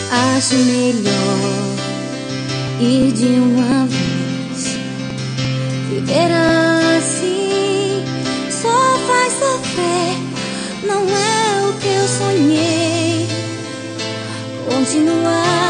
Acho melhor ir de uma vez. Viver assim só faz sofrer. Não é o que eu sonhei. Continuar